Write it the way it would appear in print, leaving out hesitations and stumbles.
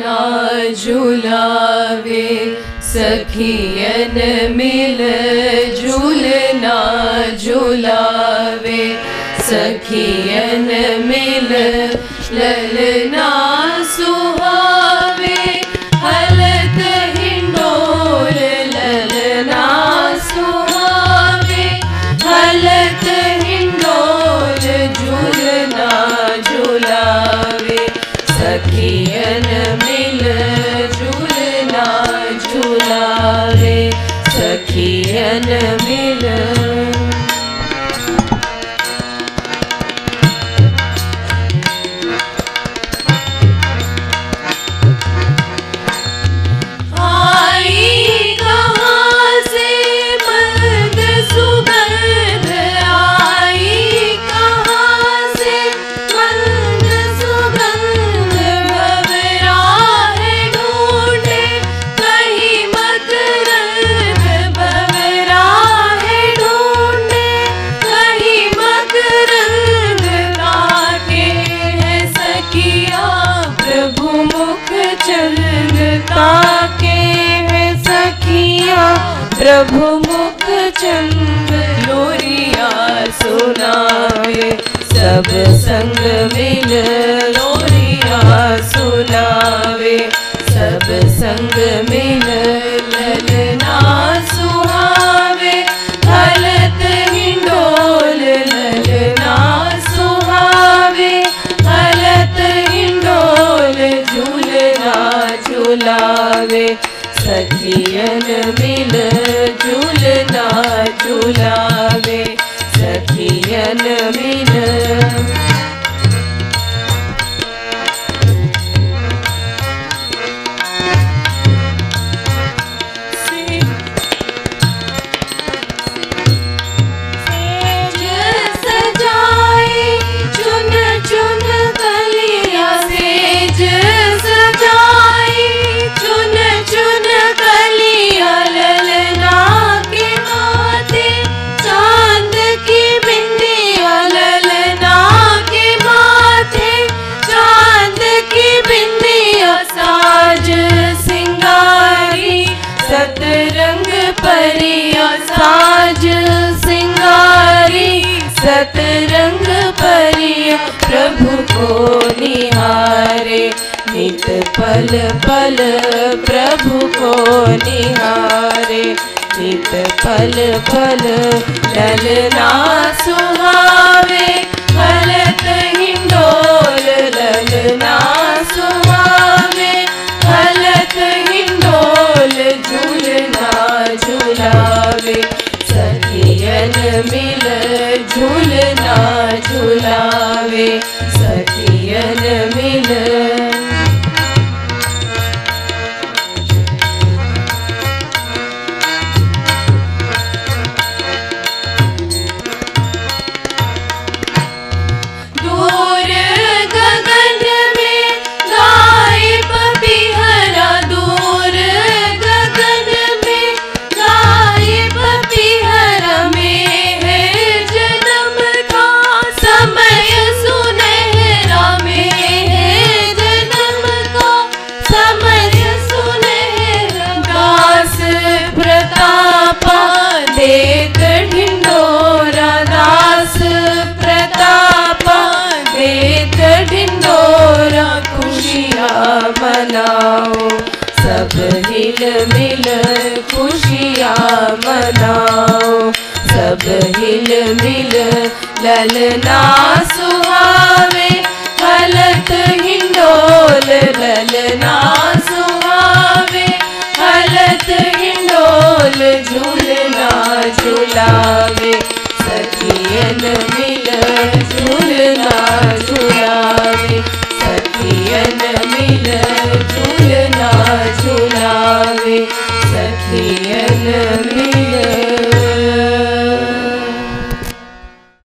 झूलना झूलावे सखियन मिल झूलना झूलावे सखियन मिल ललना सुहावे हलत हिंडोल ललना सुहावे हलत हिंडोल झूलना झूलावे सखियन मिल झूलना झूलावे सखियन मिल प्रभु मुख चंद लोरिया सुनावे सब संग मिल लोरिया सुनावे सब संग मिल ललना सुहावे हलत हिंडोल ललना सुहावे हलत हिंडोल झूलना झूलावे सखियन मिल झूलना झूलावे सखियन मिल परिया साज सिंगारी सतरंग परिया प्रभु को निहारे नित पल पल प्रभु को निहारे नित पल पल ललना सुहावे हलत हिंडोल ललना सुहावे हलत हिंडोल झूलना झूलावे सखियन मिल झूलना झूलावे सखियन मिल मनाओ सब हिल मिल खुशियाँ मनाओ सब हिल मिल ललना सुहावे हलत हिंडोल ललना सुहावे हलत हिंडोल झूलना झूला